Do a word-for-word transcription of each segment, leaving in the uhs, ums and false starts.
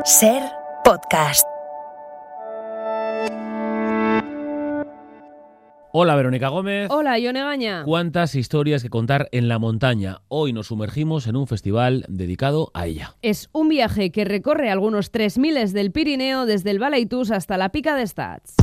Ser podcast. Hola Verónica Gómez. Hola Ione Gaña. ¿Cuántas historias que contar en la montaña? Hoy nos sumergimos en un festival dedicado a ella. Es un viaje que recorre algunos tres miles del Pirineo desde el Balaitús hasta la Pica d'Estats.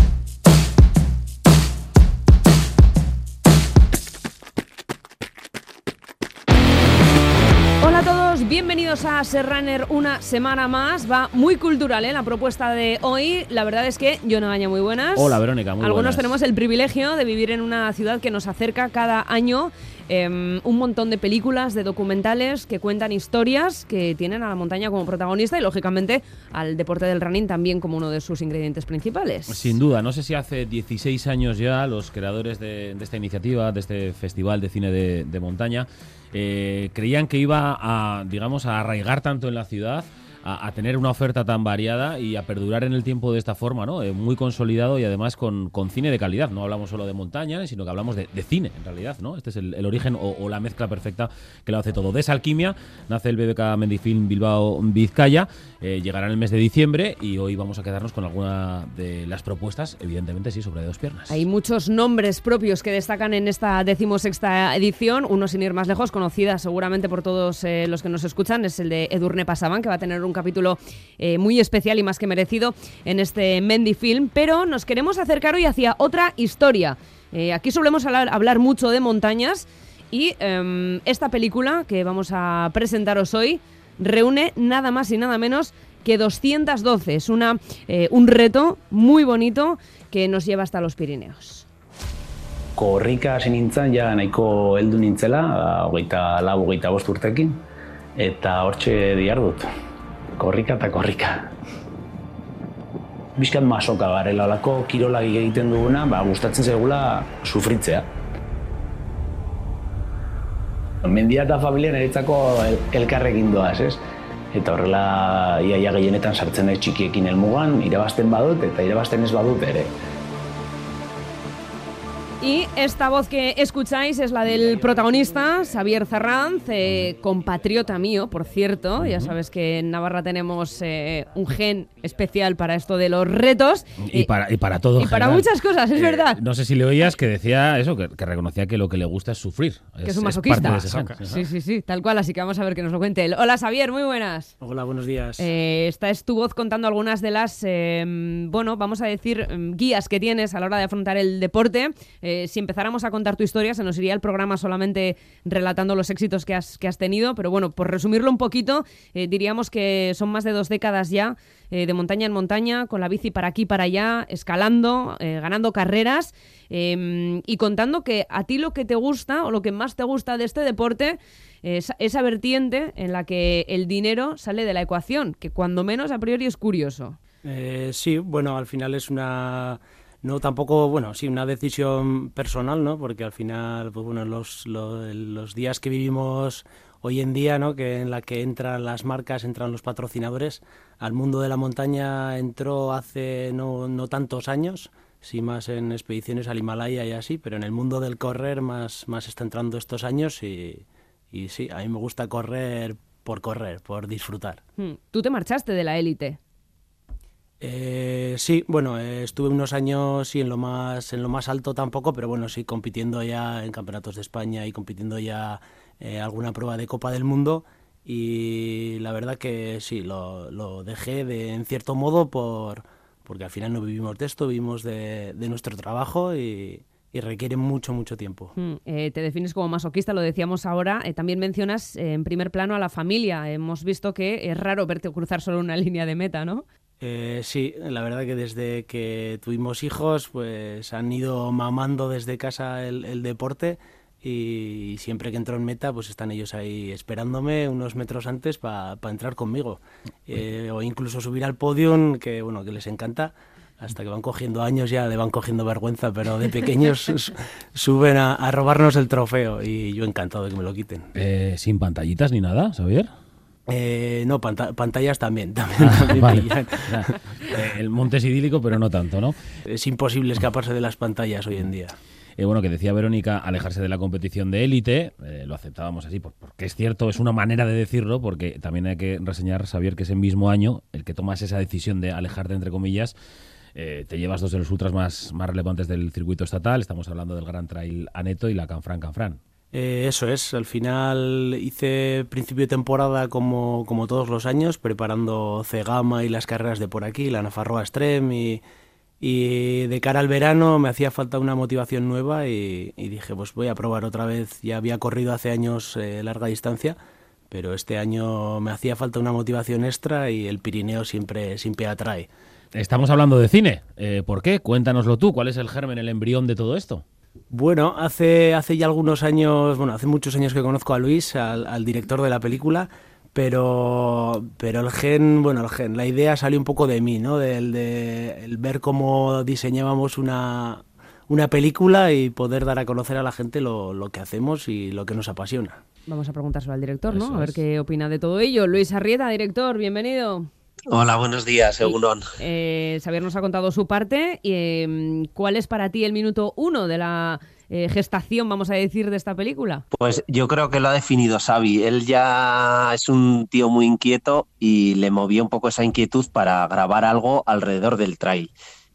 Hola a todos, bienvenidos a Serrunner una semana más. Va muy cultural, ¿eh? La propuesta de hoy. La verdad es que Ione Gaña, muy buenas. Hola Verónica, muy Algunos buenas. tenemos el privilegio de vivir en una ciudad que nos acerca cada año eh, un montón de películas, de documentales que cuentan historias que tienen a la montaña como protagonista y lógicamente al deporte del running también como uno de sus ingredientes principales. Sin duda, no sé si hace dieciséis años ya los creadores de, de esta iniciativa, de este festival de cine de, de montaña, eh, creían que iba a, digamos, a arraigar tanto en la ciudad, a, a tener una oferta tan variada y a perdurar en el tiempo de esta forma, ¿no? Eh, muy consolidado y además con, con cine de calidad. No hablamos solo de montaña, sino que hablamos de, de cine, en realidad, ¿no? Este es el, el origen o, o la mezcla perfecta que lo hace todo. De esa alquimia nace el B B K Mendifilm Bilbao Vizcaya. Eh, llegará en el mes de diciembre y hoy vamos a quedarnos con alguna de las propuestas, evidentemente sí, sobre dos piernas. Hay muchos nombres propios que destacan en esta decimosexta edición, uno sin ir más lejos, conocida seguramente por todos eh, los que nos escuchan, es el de Edurne Pasaban, que va a tener un capítulo eh, muy especial y más que merecido en este Mendifilm, pero nos queremos acercar hoy hacia otra historia. Eh, aquí solemos hablar, hablar mucho de montañas y eh, esta película que vamos a presentaros hoy reúne nada más y nada menos que doscientos doce. Es una, eh, un reto muy bonito que nos lleva hasta los Pirineos. Korrika hasi nintzen, ja nahiko heldu nintzela, hogeita lau, hogeita bost urtekin, eta hortxe dihardut. Korrika eta korrika. Bizkat masoka garela, olako kirolak egiten duguna, ba, gustatzen zaigula sufritzea. Mendia eta familia niretzako el, elkarrekin doaz, ez? Eta horrela iaia gehienetan sartzen naiz txikiekin helmugan, irabazten badut eta irabazten ez badut ere. Y esta voz que escucháis es la del protagonista, Xavier Zarranz, eh, compatriota mío, por cierto. Ya sabes que en Navarra tenemos eh, un gen especial para esto de los retos. Y, y, para, y para todo. Y para general. Muchas cosas, es eh, verdad. No sé si le oías que decía eso, que, que reconocía que lo que le gusta es sufrir. Que es, es un masoquista. Es parte de ese sí, sí, sí, tal cual. Así que vamos a ver que nos lo cuente él. Hola Xavier, muy buenas. Hola, buenos días. Eh, esta es tu voz contando algunas de las, eh, bueno, vamos a decir, guías que tienes a la hora de afrontar el deporte. Eh, si empezáramos a contar tu historia, se nos iría el programa solamente relatando los éxitos que has, que has tenido, pero bueno, por resumirlo un poquito, eh, diríamos que son más de dos décadas ya eh, de montaña en montaña, con la bici para aquí para allá, escalando, eh, ganando carreras eh, y contando que a ti lo que te gusta o lo que más te gusta de este deporte es esa vertiente en la que el dinero sale de la ecuación, que cuando menos a priori es curioso. Eh, sí, bueno, al final es una... No, tampoco, bueno, sí, una decisión personal, ¿no? Porque al final, pues bueno, los, los, los días que vivimos hoy en día, ¿no? Que en la que entran las marcas, entran los patrocinadores, al mundo de la montaña entró hace no, no tantos años, sí más en expediciones al Himalaya y así, pero en el mundo del correr más, más está entrando estos años y, y sí, a mí me gusta correr por correr, por disfrutar. Tú te marchaste de la élite. Eh, sí, bueno, eh, estuve unos años sí, en lo más en lo más alto tampoco, pero bueno, sí, compitiendo ya en campeonatos de España y compitiendo ya eh, alguna prueba de Copa del Mundo y la verdad que sí, lo, lo dejé de, en cierto modo por porque al final no vivimos de esto, vivimos de, de nuestro trabajo y, y requiere mucho, mucho tiempo. Mm, eh, te defines como masoquista, lo decíamos ahora. Eh, también mencionas eh, en primer plano a la familia. Hemos visto que es raro verte cruzar solo una línea de meta, ¿no? Eh, sí, la verdad que desde que tuvimos hijos, pues han ido mamando desde casa el, el deporte y siempre que entro en meta, pues están ellos ahí esperándome unos metros antes para pa entrar conmigo. Eh, o incluso subir al podium, que bueno, que les encanta. Hasta que van cogiendo años ya le van cogiendo vergüenza, pero de pequeños suben a, a robarnos el trofeo y yo encantado de que me lo quiten. Eh, ¿Sin pantallitas ni nada, Xavier? Eh, no, panta- pantallas también. también, ah, también vale. eh, el monte es idílico, pero no tanto, ¿no? Es imposible escaparse de las pantallas hoy en día. eh, bueno, que decía Verónica, alejarse de la competición de élite, eh, lo aceptábamos así, porque es cierto, es una manera de decirlo, porque también hay que reseñar, Xavier, que ese mismo año, el que tomas esa decisión de alejarte, entre comillas, eh, te llevas dos de los ultras más, más relevantes del circuito estatal, estamos hablando del Gran Trail Aneto y la Canfrán Canfrán. Eh, eso es, al final hice principio de temporada como, como todos los años, preparando Cegama y las carreras de por aquí, la Nafarroa Extreme, y, y de cara al verano me hacía falta una motivación nueva y, y dije, pues voy a probar otra vez. Ya había corrido hace años eh, larga distancia, pero este año me hacía falta una motivación extra y el Pirineo siempre, siempre atrae. Estamos hablando de cine, eh, ¿por qué? Cuéntanoslo tú, ¿cuál es el germen, el embrión de todo esto? Bueno, hace, hace ya algunos años, bueno, hace muchos años que conozco a Luis, al, al director de la película, pero, pero el gen, bueno, el gen, la idea salió un poco de mí, ¿no? Del de, el ver cómo diseñábamos una, una película y poder dar a conocer a la gente lo, lo que hacemos y lo que nos apasiona. Vamos a preguntárselo al director, ¿no? Eso A ver es. qué opina de todo ello. Luis Arrieta, director, bienvenido. Hola, buenos días, Egunon. Eh, Xavier nos ha contado su parte. Eh, ¿Cuál es para ti el minuto uno de la eh, gestación, vamos a decir, de esta película? Pues yo creo que lo ha definido Xavi. Él ya es un tío muy inquieto y le movía un poco esa inquietud para grabar algo alrededor del trail.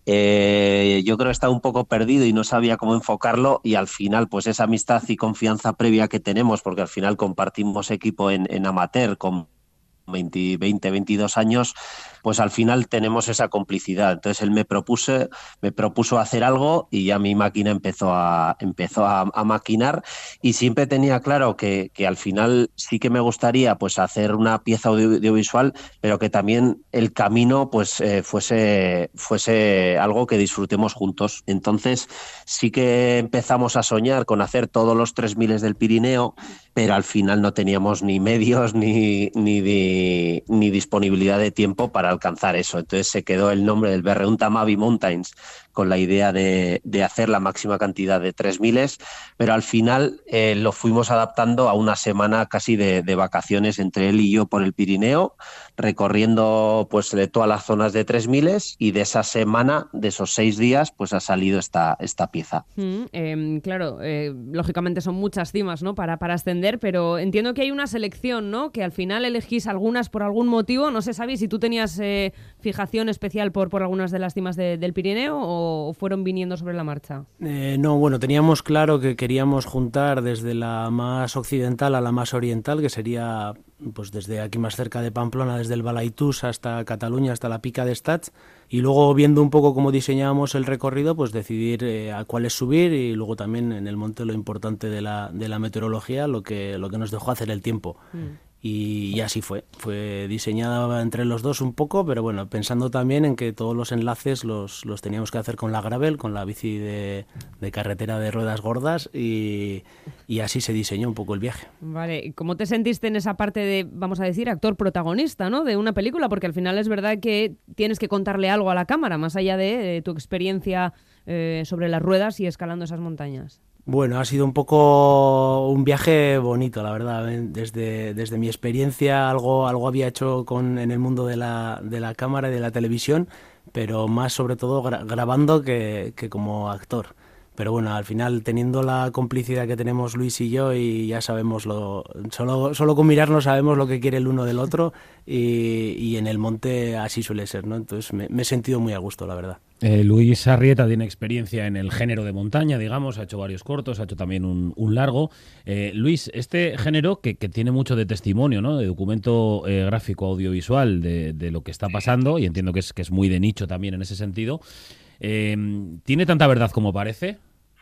Eh, yo creo que estaba un poco perdido y no sabía cómo enfocarlo, y al final pues esa amistad y confianza previa que tenemos, porque al final compartimos equipo en, en amateur con veinte, veinte, veintidós años, pues al final tenemos esa complicidad. Entonces él me propuso, me propuso hacer algo y ya mi máquina empezó a, empezó a, a maquinar, y siempre tenía claro que, que al final sí que me gustaría pues hacer una pieza audio, audiovisual, pero que también el camino pues eh, fuese, fuese algo que disfrutemos juntos. Entonces sí que empezamos a soñar con hacer todos los tres miles del Pirineo, pero al final no teníamos ni medios ni, ni, de, ni disponibilidad de tiempo para alcanzar eso. Entonces se quedó el nombre del Berreunta Mavi Mountains con la idea de, de hacer la máxima cantidad de tres miles, pero al final eh, lo fuimos adaptando a una semana casi de, de vacaciones entre él y yo por el Pirineo, recorriendo pues de todas las zonas de tres miles, y de esa semana, de esos seis días, pues ha salido esta, esta pieza. Mm, eh, claro, eh, lógicamente son muchas cimas, ¿no? Para, para ascender, pero entiendo que hay una selección, ¿no? Que al final elegís algunas por algún motivo. No sé, Xavi, si tú tenías eh, fijación especial por, por algunas de las cimas de, del Pirineo, o o fueron viniendo sobre la marcha. Eh, no, bueno, teníamos claro que queríamos juntar desde la más occidental a la más oriental, que sería pues desde aquí más cerca de Pamplona, desde el Balaitús hasta Cataluña, hasta la Pica de Estats, y luego viendo un poco cómo diseñábamos el recorrido, pues decidir eh, a cuáles subir, y luego también en el monte lo importante de la, de la meteorología, lo que, lo que nos dejó hacer el tiempo. Mm. Y, y así fue, fue diseñada entre los dos un poco, pero bueno, pensando también en que todos los enlaces los, los teníamos que hacer con la gravel, con la bici de, de carretera de ruedas gordas, y, y así se diseñó un poco el viaje. Vale, ¿cómo te sentiste en esa parte de, vamos a decir, actor protagonista, ¿no? De una película? Porque al final es verdad que tienes que contarle algo a la cámara, más allá de, de tu experiencia eh, sobre las ruedas y escalando esas montañas. Bueno, ha sido un poco un viaje bonito, la verdad. Desde, desde mi experiencia algo, algo había hecho con, en el mundo de la, de la cámara y de la televisión, pero más sobre todo gra- grabando que, que como actor. Pero bueno, al final teniendo la complicidad que tenemos Luis y yo, y ya sabemos, lo solo, solo con mirarnos sabemos lo que quiere el uno del otro, y, y en el monte así suele ser, ¿no? Entonces me, me he sentido muy a gusto, la verdad. Eh, Luis Arrieta tiene experiencia en el género de montaña, digamos, ha hecho varios cortos, ha hecho también un, un largo. Eh, Luis, este género que, que tiene mucho de testimonio, ¿no? De documento eh, gráfico audiovisual de, de lo que está pasando, y entiendo que es, que es muy de nicho también en ese sentido, eh, ¿tiene tanta verdad como parece?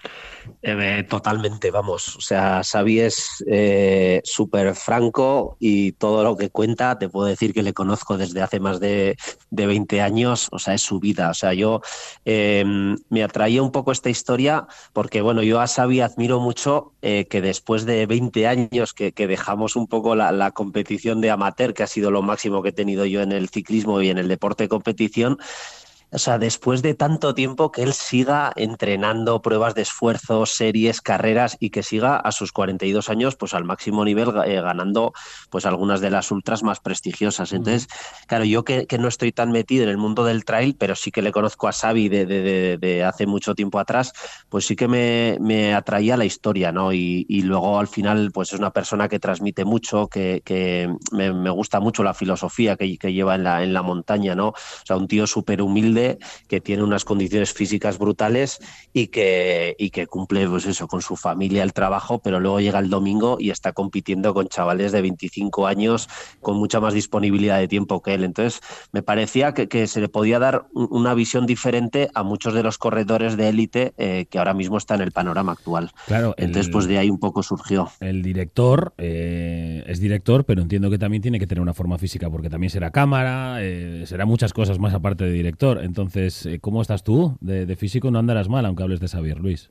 Eh, totalmente, vamos, o sea, Xavi es eh, súper franco, y todo lo que cuenta, te puedo decir que le conozco desde hace más de, de veinte años, o sea, es su vida. O sea, yo eh, me atraía un poco esta historia porque, bueno, yo a Xavi admiro mucho eh, que después de veinte años que, que dejamos un poco la, la competición de amateur, que ha sido lo máximo que he tenido yo en el ciclismo y en el deporte de competición, o sea, después de tanto tiempo que él siga entrenando pruebas de esfuerzo, series, carreras y que siga a sus cuarenta y dos años pues al máximo nivel eh, ganando pues algunas de las ultras más prestigiosas. Entonces, claro, yo que, que no estoy tan metido en el mundo del trail, pero sí que le conozco a Xavi de, de, de, de hace mucho tiempo atrás, pues sí que me, me atraía la historia, ¿no? Y, y luego al final pues es una persona que transmite mucho, que, que me, me gusta mucho la filosofía que, que lleva en la, en la montaña, ¿no? O sea, un tío súper humilde que tiene unas condiciones físicas brutales y que, y que cumple pues eso, con su familia, el trabajo, pero luego llega el domingo y está compitiendo con chavales de veinticinco años con mucha más disponibilidad de tiempo que él. Entonces me parecía que, que se le podía dar una visión diferente a muchos de los corredores de élite eh, que ahora mismo está en el panorama actual. Claro, entonces el, pues de ahí un poco surgió. El director eh, es director, pero entiendo que también tiene que tener una forma física porque también será cámara, eh, será muchas cosas más aparte de director. Entonces, ¿cómo estás tú de, de físico? No andarás mal, aunque hables de Xavier, Luis.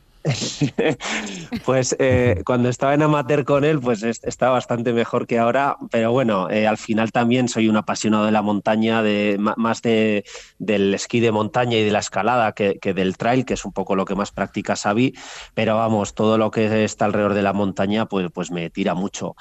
Pues eh, cuando estaba en amateur con él, pues estaba bastante mejor que ahora, pero bueno, eh, al final también soy un apasionado de la montaña, de más de, del esquí de montaña y de la escalada que, que del trail, que es un poco lo que más practica Xavi, pero vamos, todo lo que está alrededor de la montaña, pues, pues me tira mucho.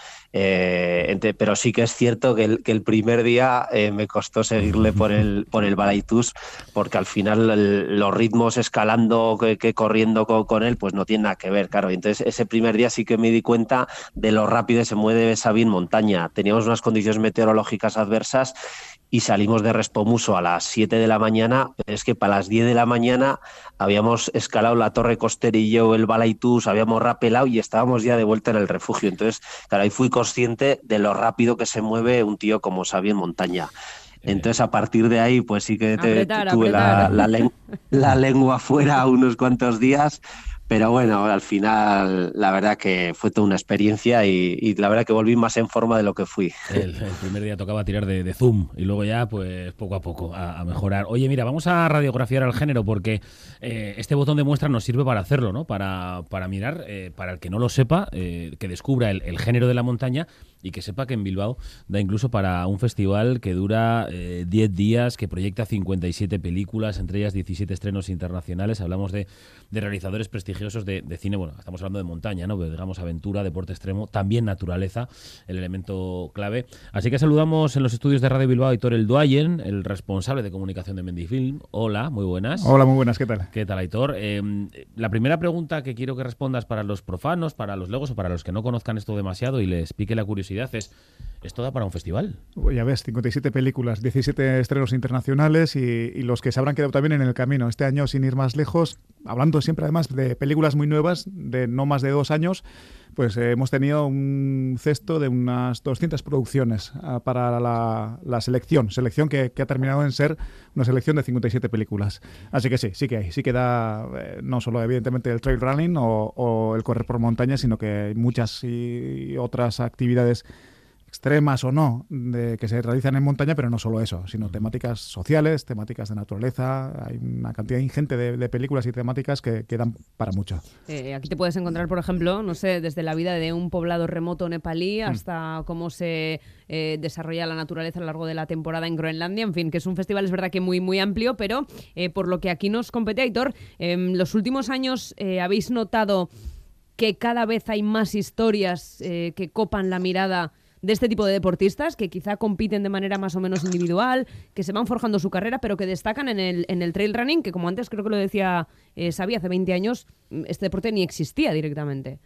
Eh, ente, pero sí que es cierto que el, que el primer día eh, me costó seguirle por el, por el Balaitus, porque al final el, los ritmos escalando que, que corriendo con, con él pues no tiene nada que ver, claro. Entonces ese primer día sí que me di cuenta de lo rápido que se mueve Xavi en montaña. Teníamos unas condiciones meteorológicas adversas y salimos de Respomuso a las siete de la mañana, pero es que para las diez de la mañana habíamos escalado la Torre Costerillo, el Balaitus, habíamos rapelado y estábamos ya de vuelta en el refugio. Entonces, claro, ahí fui consciente de lo rápido que se mueve un tío como Xavi en montaña. Entonces, a partir de ahí, pues sí que te, apretar, tuve apretar. La, la, len- la lengua fuera unos cuantos días, pero bueno, al final la verdad que fue toda una experiencia y, y la verdad que volví más en forma de lo que fui. El, el primer día tocaba tirar de, de zoom y luego ya, pues poco a poco, a, a mejorar. Oye, mira, vamos a radiografiar al género porque eh, este botón de muestra nos sirve para hacerlo, ¿no? Para, para mirar, eh, para el que no lo sepa, eh, que descubra el, el género de la montaña y que sepa que en Bilbao da incluso para un festival que dura eh, diez días, que proyecta cincuenta y siete películas, entre ellas diecisiete estrenos internacionales. Hablamos de, de realizadores prestigiosos de, de cine, bueno, estamos hablando de montaña, ¿no? Pero digamos aventura, deporte extremo, también naturaleza, el elemento clave. Así que saludamos en los estudios de Radio Bilbao a Aitor Elduayen, el responsable de comunicación de Mendifilm. Hola, muy buenas. Hola, muy buenas, ¿qué tal? ¿Qué tal, Aitor? Eh, la primera pregunta que quiero que respondas para los profanos, para los legos o para los que no conozcan esto demasiado y les pique la curiosidad es, ¿esto da para un festival? Ya ves, cincuenta y siete películas, diecisiete estrenos internacionales y, y los que se habrán quedado también en el camino. Este año, sin ir más lejos, hablando siempre además de películas muy nuevas, de no más de dos años, pues eh, hemos tenido un cesto de unas doscientas producciones uh, para la, la selección, selección que, que ha terminado en ser una selección de cincuenta y siete películas. Así que sí, sí que hay, sí que da eh, no solo evidentemente el trail running o, o el correr por montaña, sino que hay muchas y otras actividades extremas o no, de, que se realizan en montaña, pero no solo eso, sino temáticas sociales, temáticas de naturaleza. Hay una cantidad ingente de, de películas y temáticas que, que dan para mucho. Eh, aquí te puedes encontrar, por ejemplo, no sé, desde la vida de un poblado remoto nepalí hasta mm. cómo se eh, desarrolla la naturaleza a lo largo de la temporada en Groenlandia. En fin, que es un festival, es verdad que muy, muy amplio, pero eh, por lo que aquí nos compete, Aitor, en eh, los últimos años eh, habéis notado que cada vez hay más historias eh, que copan la mirada de este tipo de deportistas que quizá compiten de manera más o menos individual, que se van forjando su carrera, pero que destacan en el, en el trail running, que como antes creo que lo decía eh, Xavi, hace veinte años este deporte ni existía directamente.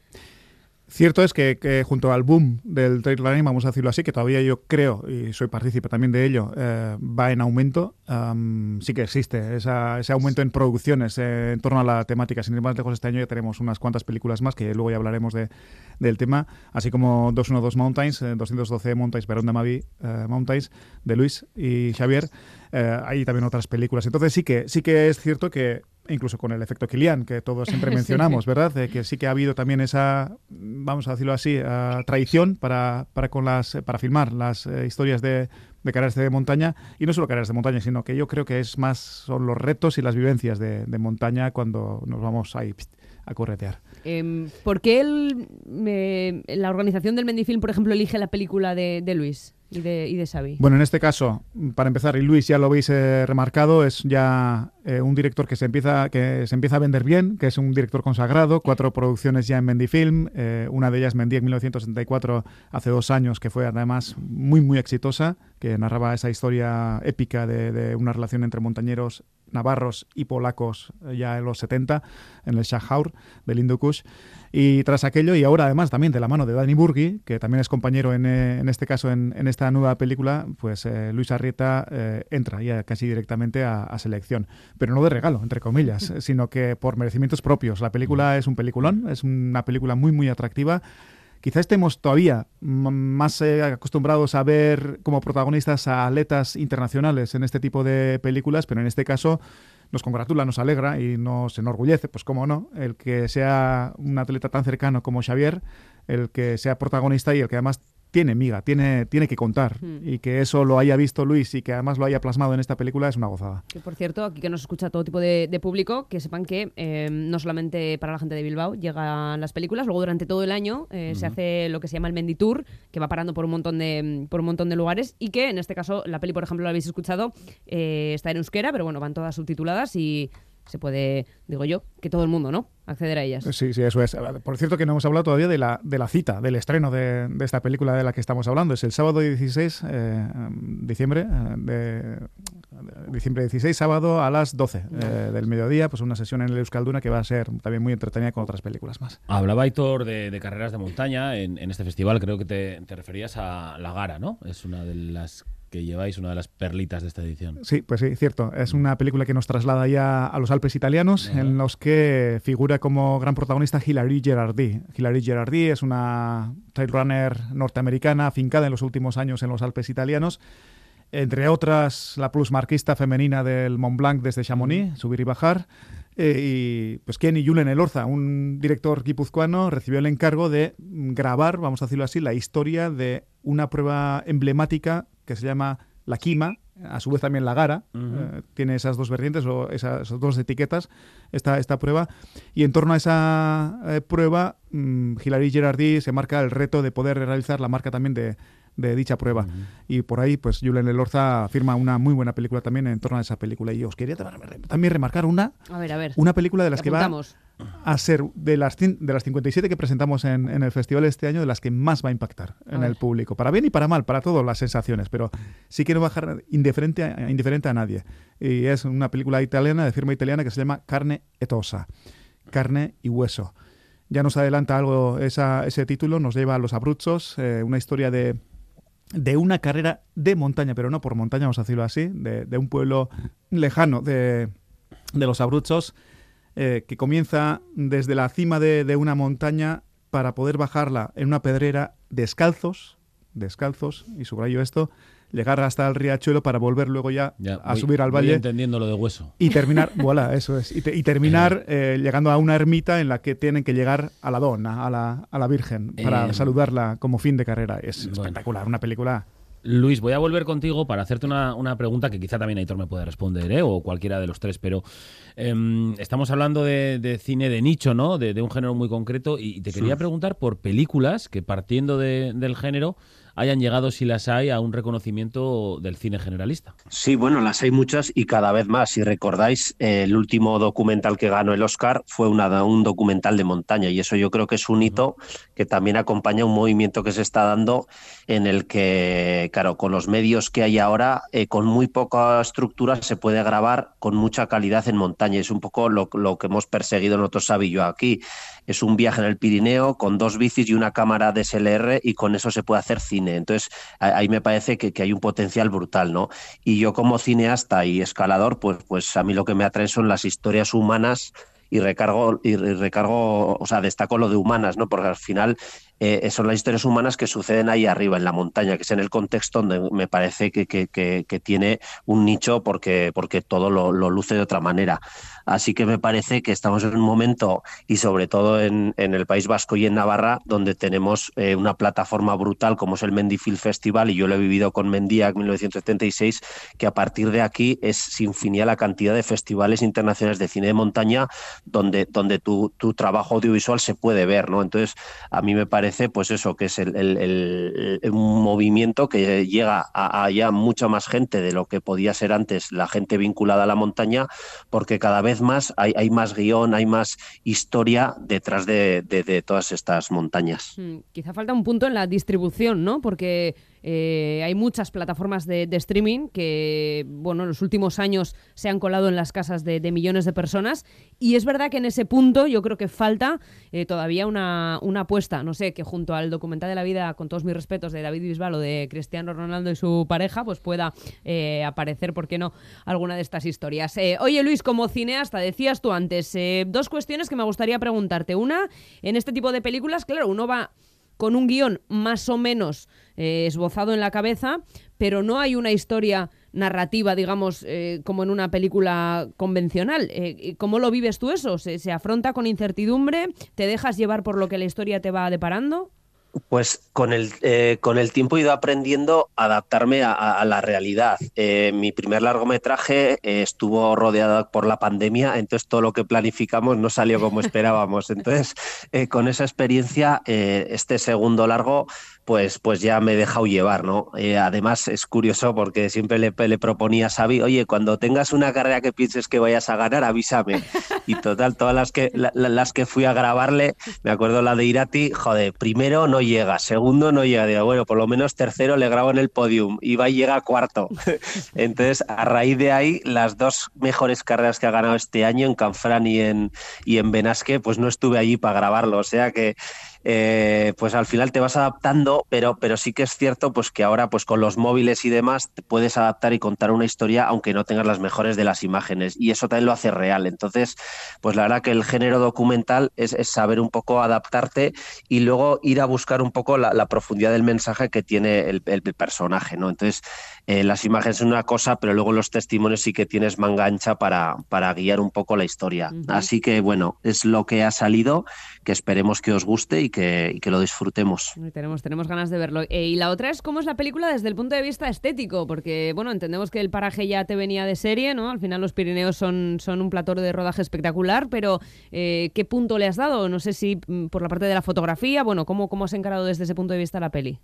Cierto es que, que junto al boom del trail running, vamos a decirlo así, que todavía yo creo, y soy partícipe también de ello, eh, va en aumento. Um, sí que existe esa, ese aumento en producciones eh, en torno a la temática. Sin ir más lejos, este año ya tenemos unas cuantas películas más, que luego ya hablaremos de, del tema, así como doscientos doce Mountains, eh, doscientos doce Mountains, Barón de Mavi eh, Mountains, de Luis y Xavier. Eh, hay también otras películas. Entonces sí que, sí que es cierto que incluso con el efecto Kilian, que todos siempre mencionamos, sí. ¿verdad? Eh, que sí que ha habido también esa, vamos a decirlo así, uh, tradición para, para, con las, para filmar las eh, historias de, de carreras de montaña, y no solo carreras de montaña, sino que yo creo que es más son los retos y las vivencias de, de montaña cuando nos vamos ahí pst, a corretear. Eh, ¿Por qué el, eh, la organización del Mendifilm, por ejemplo, elige la película de, de Luis y de, y de Xavi? Bueno, en este caso, para empezar, y Luis ya lo habéis eh, remarcado, es ya eh, un director que se empieza que se empieza a vender bien, que es un director consagrado, cuatro producciones ya en Mendifilm, eh, una de ellas Mendy en mil novecientos setenta y cuatro, hace dos años, que fue además muy, muy exitosa, que narraba esa historia épica de, de una relación entre montañeros navarros y polacos ya en los setenta, en el Schachaur del Hindu Kush. Y tras aquello, y ahora además también de la mano de Dani Burgi, que también es compañero en, eh, en este caso en, en esta nueva película, pues eh, Luis Arrieta eh, entra ya casi directamente a, a selección. Pero no de regalo, entre comillas, sino que por merecimientos propios. La película es un peliculón, es una película muy, muy atractiva. Quizá estemos todavía más eh, acostumbrados a ver como protagonistas a atletas internacionales en este tipo de películas, pero en este caso nos congratula, nos alegra y nos enorgullece, pues cómo no, el que sea un atleta tan cercano como Xavier, el que sea protagonista y el que además tiene miga, tiene, tiene que contar. Mm. Y que eso lo haya visto Luis y que además lo haya plasmado en esta película es una gozada. Que por cierto, aquí que nos escucha todo tipo de, de público, que sepan que eh, no solamente para la gente de Bilbao llegan las películas, luego durante todo el año eh, uh-huh. se hace lo que se llama el Mendy Tour, que va parando por un montón de por un montón de lugares y que en este caso la peli, por ejemplo, la habéis escuchado, eh, está en euskera, pero bueno, van todas subtituladas y se puede, digo yo, que todo el mundo, ¿no?, acceder a ellas. Sí, sí, eso es. Por cierto, que no hemos hablado todavía de la, de la cita, del estreno de, de esta película de la que estamos hablando. Es el sábado dieciséis de eh, diciembre, de, de diciembre dieciséis, sábado a las doce eh, del mediodía, pues una sesión en el Euskalduna que va a ser también muy entretenida con otras películas más. Hablaba Aitor de, de carreras de montaña en, en este festival, creo que te, te referías a La Gara, ¿no? Es una de las que lleváis, una de las perlitas de esta edición. Sí, pues sí, cierto. Es una película que nos traslada ya a los Alpes italianos, uh-huh. en los que figura como gran protagonista Hilary Gerardi. Hilary Gerardi es una trail runner norteamericana afincada en los últimos años en los Alpes italianos. Entre otras, la plusmarquista femenina del Mont Blanc desde Chamonix, uh-huh. subir y bajar. Eh, y pues Kenny Julen Elorza, un director guipuzcoano, recibió el encargo de grabar, vamos a decirlo así, la historia de una prueba emblemática que se llama la Quima, a su vez también la Gara, uh-huh. eh, tiene esas dos vertientes o esas, esas dos etiquetas, esta, esta prueba, y en torno a esa eh, prueba, um, Hilary Gerardi se marca el reto de poder realizar la marca también de, de dicha prueba. Uh-huh. Y por ahí, pues Julen Elorza firma una muy buena película también en torno a esa película. Y os quería también remarcar una, a ver, a ver. una película de las que apuntamos. va a ser de las, de las cincuenta y siete que presentamos en, en el festival este año, de las que más va a impactar en a el ver. público. Para bien y para mal, para todas las sensaciones, pero sí quiero bajar indiferente a, indiferente a nadie. Y es una película italiana, de firma italiana, que se llama Carne et Ossa, Carne y Hueso. Ya nos adelanta algo esa, ese título, nos lleva a Los Abruzos, eh, una historia de de una carrera de montaña, pero no por montaña, vamos a decirlo así, de, de un pueblo lejano de, de Los Abruzos, eh, que comienza desde la cima de, de una montaña para poder bajarla en una pedrera descalzos, descalzos, y subrayo esto, llegar hasta el riachuelo para volver luego ya, ya a voy, subir al valle. Voy entendiendo lo de hueso. Y terminar, voilà, eso es, y, te, y terminar eh, llegando a una ermita en la que tienen que llegar a la dona, a la, a la Virgen, para eh, saludarla como fin de carrera. Es bueno. espectacular, una película. Luis, voy a volver contigo para hacerte una, una pregunta que quizá también Aitor me puede responder, ¿eh? O cualquiera de los tres, pero eh, estamos hablando de, de cine de nicho, ¿no? De, de un género muy concreto, y te quería sí. preguntar por películas que, partiendo de, del género, hayan llegado, si las hay, a un reconocimiento del cine generalista. Sí, bueno, las hay muchas y cada vez más. Si recordáis, eh, el último documental que ganó el Oscar fue una, un documental de montaña, y eso yo creo que es un hito que también acompaña un movimiento que se está dando en el que, claro, con los medios que hay ahora, eh, con muy poca estructura se puede grabar con mucha calidad en montaña. Es un poco lo, lo que hemos perseguido nosotros, Xavi y yo aquí. Es un viaje en el Pirineo con dos bicis y una cámara D S L R, y con eso se puede hacer cine. Entonces, ahí me parece que, que hay un potencial brutal, ¿no? Y yo, como cineasta y escalador, pues, pues a mí lo que me atrae son las historias humanas, y recargo, y recargo, o sea, destaco lo de humanas, ¿no? Porque al final eh, son las historias humanas que suceden ahí arriba, en la montaña, que es en el contexto donde me parece que, que, que, que tiene un nicho, porque, porque todo lo, lo luce de otra manera. Así que me parece que estamos en un momento, y sobre todo en, en el País Vasco y en Navarra, donde tenemos eh, una plataforma brutal como es el Mendy Film Festival, y yo lo he vivido con Mendiac mil novecientos setenta y seis, que a partir de aquí es sin finía la cantidad de festivales internacionales de cine de montaña donde, donde tu, tu trabajo audiovisual se puede ver, ¿no? Entonces, a mí me parece, pues eso, que es el, el, el, el, un movimiento que llega a, a ya mucha más gente de lo que podía ser antes la gente vinculada a la montaña, porque cada vez más hay, hay más guión, hay más historia detrás de, de, de todas estas montañas. Hmm, quizá falta un punto en la distribución, ¿no? Porque eh, hay muchas plataformas de, de streaming que, bueno, en los últimos años se han colado en las casas de, de millones de personas, y es verdad que en ese punto yo creo que falta eh, todavía una, una apuesta, no sé, que junto al documental de la vida, con todos mis respetos, de David Bisbal o de Cristiano Ronaldo y su pareja, pues pueda eh, aparecer, ¿por qué no?, alguna de estas historias. Eh, oye, Luis, como cineasta, decías tú antes, eh, dos cuestiones que me gustaría preguntarte. Una, en este tipo de películas, claro, uno va con un guión más o menos eh, esbozado en la cabeza, pero no hay una historia narrativa, digamos, eh, como en una película convencional. Eh, ¿Cómo lo vives tú eso? ¿Se, ¿Se afronta con incertidumbre? ¿Te dejas llevar por lo que la historia te va deparando? Pues con el, eh, con el tiempo he ido aprendiendo a adaptarme a, a la realidad. Eh, mi primer largometraje eh, estuvo rodeado por la pandemia, entonces todo lo que planificamos no salió como esperábamos. Entonces, eh, con esa experiencia, eh, este segundo largo, pues, pues ya me he dejado llevar, ¿no? Eh, además, es curioso porque siempre le, le proponía a Xavi, oye, cuando tengas una carrera que pienses que vayas a ganar, avísame. Y total, todas las que, la, las que fui a grabarle, me acuerdo la de Irati, joder, primero no llega, segundo no llega, digo, bueno, por lo menos tercero le grabo en el podium, y va y llega cuarto. Entonces, a raíz de ahí, las dos mejores carreras que ha ganado este año, en Canfrán y en, y en Benasque, pues no estuve allí para grabarlo, o sea que Eh, pues al final te vas adaptando, pero, pero sí que es cierto pues que ahora pues con los móviles y demás te puedes adaptar y contar una historia aunque no tengas las mejores de las imágenes, y eso también lo hace real. Entonces, pues la verdad que el género documental es, es saber un poco adaptarte y luego ir a buscar un poco la, la profundidad del mensaje que tiene el, el personaje, ¿no? Entonces, eh, las imágenes son una cosa, pero luego los testimonios sí que tienes manga ancha para, para guiar un poco la historia. Uh-huh. Así que bueno, es lo que ha salido, que esperemos que os guste y que, y que lo disfrutemos. Tenemos, tenemos ganas de verlo. Eh, y la otra es cómo es la película desde el punto de vista estético, porque bueno, entendemos que el paraje ya te venía de serie, ¿no? Al final los Pirineos son, son un plató de rodaje espectacular, pero eh, ¿qué punto le has dado? No sé si por la parte de la fotografía, bueno, ¿cómo, cómo has encarado desde ese punto de vista la peli?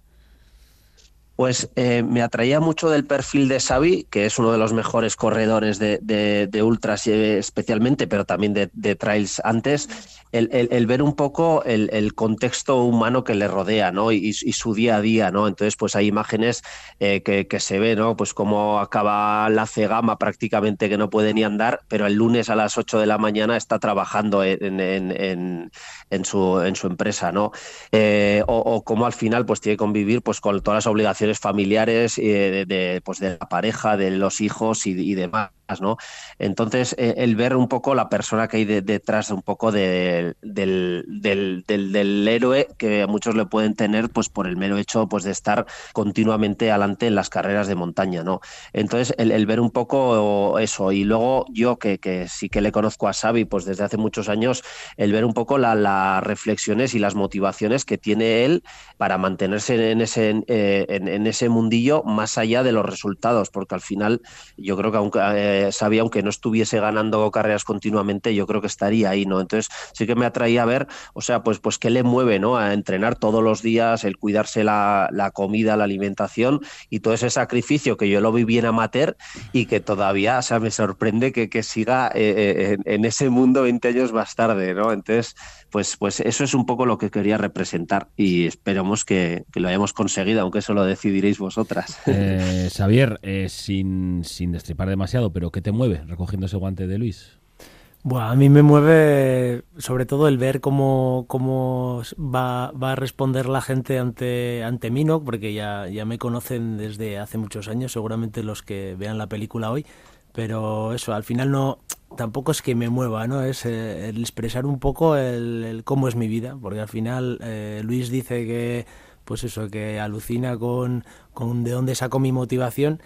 Pues eh, me atraía mucho del perfil de Xavi, que es uno de los mejores corredores de, de, de ultras eh, especialmente, pero también de, de trails antes, el, el, el ver un poco el, el contexto humano que le rodea, ¿no? y, y su día a día, ¿no? Entonces, pues hay imágenes eh, que, que se ve, ¿no? Pues cómo acaba la Cegama prácticamente que no puede ni andar, pero el lunes a las ocho de la mañana está trabajando en, en, en, en, su, en su empresa, ¿no? Eh, o, o cómo al final pues tiene que convivir pues con todas las obligaciones familiares eh, de, de, pues de la pareja, de los hijos y, y demás, ¿no? Entonces, eh, el ver un poco la persona que hay de, detrás un poco de, del, del, del, del héroe, que a muchos le pueden tener pues por el mero hecho pues de estar continuamente adelante en las carreras de montaña, ¿no? Entonces, el, el ver un poco eso, y luego yo que, que sí que le conozco a Xavi pues desde hace muchos años, el ver un poco las la reflexiones y las motivaciones que tiene él para mantenerse en ese, eh, en, en ese mundillo más allá de los resultados, porque al final yo creo que aunque eh, Xavi, aunque no estuviese ganando carreras continuamente, yo creo que estaría ahí, ¿no? Entonces sí que me atraía a ver, o sea, pues, pues qué le mueve, ¿no? A entrenar todos los días, el cuidarse la, la comida, la alimentación y todo ese sacrificio que yo lo vi bien amateur y que todavía, o sea, me sorprende que, que siga eh, en, en ese mundo veinte años más tarde, ¿no? Entonces, pues, pues eso es un poco lo que quería representar y esperemos que, que lo hayamos conseguido, aunque eso lo decidiréis vosotras. Eh, Xavier, eh, sin, sin destripar demasiado, pero ¿qué te mueve recogiendo ese guante de Luis? Bueno, a mí me mueve sobre todo el ver cómo, cómo va, va a responder la gente ante, ante mí, ¿no? Porque ya, ya me conocen desde hace muchos años, seguramente los que vean la película hoy, pero eso, al final no, tampoco es que me mueva, ¿no? Es eh, el expresar un poco el, el cómo es mi vida, porque al final eh, Luis dice que, pues eso, que alucina con, con de dónde saco mi motivación.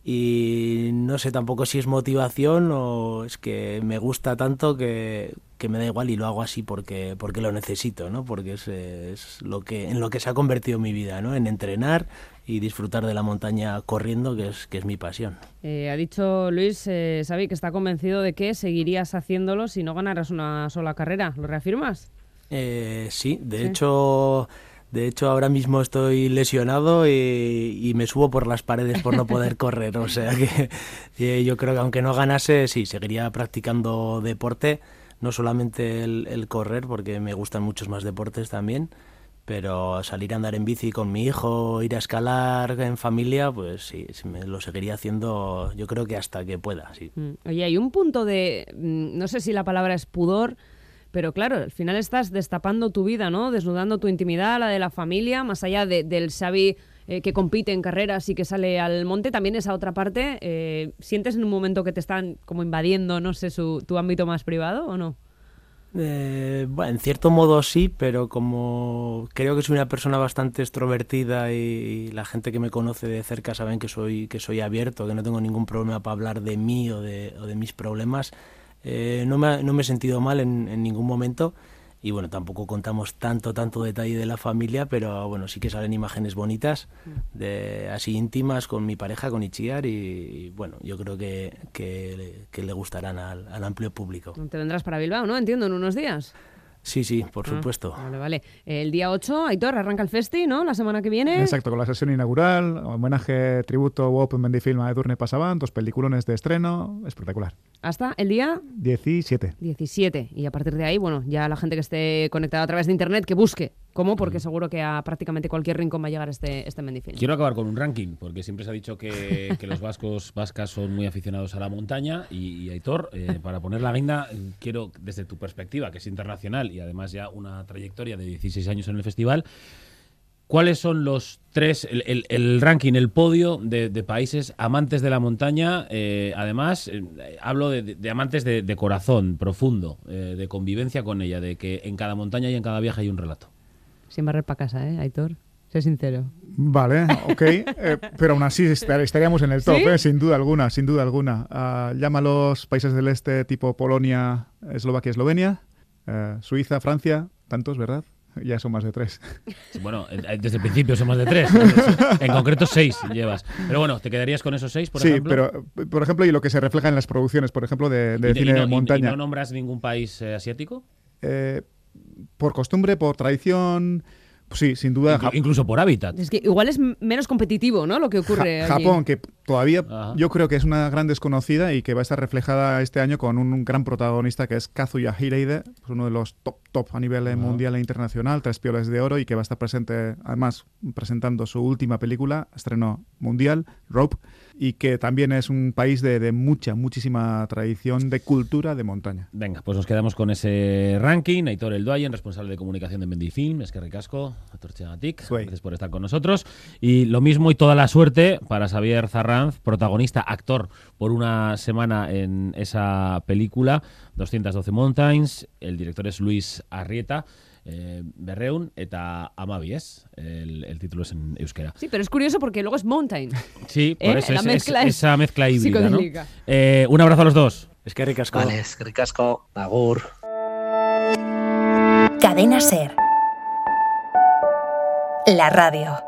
y no sé tampoco si es motivación o es que me gusta tanto que, que me da igual y lo hago así porque, porque lo necesito, ¿no? Porque es, es lo que, en lo que se ha convertido mi vida, ¿no? En entrenar y disfrutar de la montaña corriendo, que es, que es mi pasión. Eh, ha dicho Luis, eh, Xavi, que está convencido de que seguirías haciéndolo si no ganaras una sola carrera. ¿Lo reafirmas? Eh, sí, de Sí. hecho... De hecho, ahora mismo estoy lesionado y, y me subo por las paredes por no poder correr. O sea que eh, yo creo que aunque no ganase, sí, seguiría practicando deporte. No solamente el, el correr, porque me gustan muchos más deportes también, pero salir a andar en bici con mi hijo, ir a escalar en familia, pues sí, sí me lo seguiría haciendo yo creo que hasta que pueda, sí. Mm. Oye, hay un punto de, mm, no sé si la palabra es pudor, pero claro, al final estás destapando tu vida, ¿no? Desnudando tu intimidad, la de la familia, más allá de, del Xavi eh, que compite en carreras y que sale al monte, también esa otra parte, eh, ¿sientes en un momento que te están como invadiendo, no sé, su, tu ámbito más privado o no? Eh, bueno, en cierto modo sí, pero como creo que soy una persona bastante extrovertida y la gente que me conoce de cerca saben que soy, que soy abierto, que no tengo ningún problema para hablar de mí o de, o de mis problemas, eh, no, me, no me he sentido mal en, en ningún momento. Y bueno, tampoco contamos tanto, tanto detalle de la familia, pero bueno, sí que salen imágenes bonitas, de así íntimas con mi pareja, con Itziar, y, y bueno, yo creo que, que, que le gustarán al, al amplio público. Te vendrás para Bilbao, ¿no? Entiendo, en unos días. Sí, sí, por Ah, supuesto. Vale, vale. El día ocho, Aitor, arranca el festi, ¿no? La semana que viene. Exacto, con la sesión inaugural, homenaje, tributo o Open Mendifilm a Edurne Pasaban, dos peliculones de estreno, espectacular. Hasta el día diecisiete. diecisiete. Y a partir de ahí, bueno, ya la gente que esté conectada a través de internet, que busque. ¿Cómo? Porque seguro que a prácticamente cualquier rincón va a llegar este, este Mendifilm. Quiero acabar con un ranking, porque siempre se ha dicho que, que los vascos vascas son muy aficionados a la montaña. Y, y Aitor, eh, para poner la guinda, eh, quiero, desde tu perspectiva, que es internacional y además ya una trayectoria de dieciséis años en el festival, ¿cuáles son los tres, el, el, el ranking, el podio de, de países amantes de la montaña? Eh, además, eh, hablo de, de, de amantes de, de corazón profundo, eh, de convivencia con ella, de que en cada montaña y en cada viaje hay un relato. Sin barrer para casa, ¿eh, Aitor? Sé sincero. Vale, ok, eh, pero aún así estar- estaríamos en el top, ¿Sí? eh, sin duda alguna, sin duda alguna. Uh, llámalos países del este tipo Polonia, Eslovaquia, Eslovenia, uh, Suiza, Francia, tantos, ¿verdad? Ya son más de tres. Bueno, eh, desde el principio somos de tres. En concreto seis llevas. Pero bueno, ¿te quedarías con esos seis, por sí, ejemplo? pero, por ejemplo, y lo que se refleja en las producciones, por ejemplo, de, de ¿Y, cine y no, de y- montaña. y no nombras ningún país eh, asiático? Eh, por costumbre, por tradición, pues sí, sin duda. Inclu- incluso por hábitat. Es que igual es m- menos competitivo, ¿no? Lo que ocurre Ja- allí. Japón, que todavía Ajá. yo creo que es una gran desconocida y que va a estar reflejada este año con un, un gran protagonista que es Kazuya Hireide, pues uno de los top top a nivel eh, Ajá. mundial e internacional, tres piolas de oro, y que va a estar presente, además, presentando su última película, estreno mundial, Rope, y que también es un país de, de mucha, muchísima tradición de cultura de montaña. Venga, pues nos quedamos con ese ranking. Aitor Elduayen, responsable de comunicación de Mendifilm. Es que ricasco, Aitor Txegatik. Zuei. Gracias por estar con nosotros. Y lo mismo y toda la suerte para Xavier Zarranz, protagonista, actor, por una semana en esa película, doscientos doce Mountains. El director es Luis Arrieta. Eh, Berreun eta Amabi, ¿es? El, el título es en euskera. Sí, pero es curioso porque luego es Mountain. Sí, por ¿Eh? eso La es, mezcla es- es esa mezcla híbrida, ¿no? psicodélica. Eh, un abrazo a los dos. Es que ricasco. Vale, es que ricasco, agur. Cadena Ser. La radio.